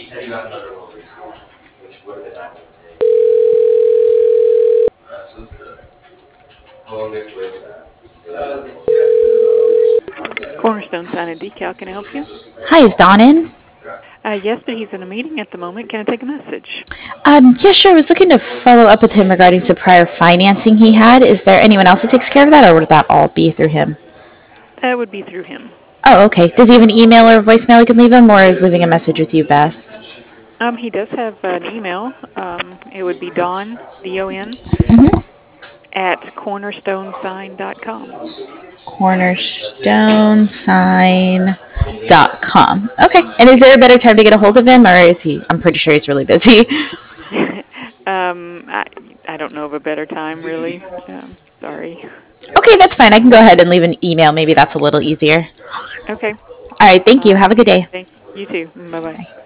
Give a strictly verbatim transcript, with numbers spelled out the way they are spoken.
Cornerstone Sign and Decal, can I help you? Hi, is Don in? Uh, yes, but he's in a meeting at the moment. Can I take a message? Um, yeah, sure. I was looking to follow up with him regarding some prior financing he had. Is there anyone else that takes care of that, or would that all be through him? That would be through him. Oh, okay. Does he have an email or a voicemail I can leave him, or is leaving a message with you best? Um, he does have an email. Um, it would be Don, D O N, Mm-hmm. at cornerstone sign dot com. cornerstone sign dot com. Okay. And is there a better time to get a hold of him, or is he? I'm pretty sure he's really busy. um, I, I don't know of a better time, really. Um, sorry. Okay, that's fine. I can go ahead and leave an email. Maybe that's a little easier. Okay. All right. Thank All you. right. Have a good day. Thank you too. Bye bye. Bye.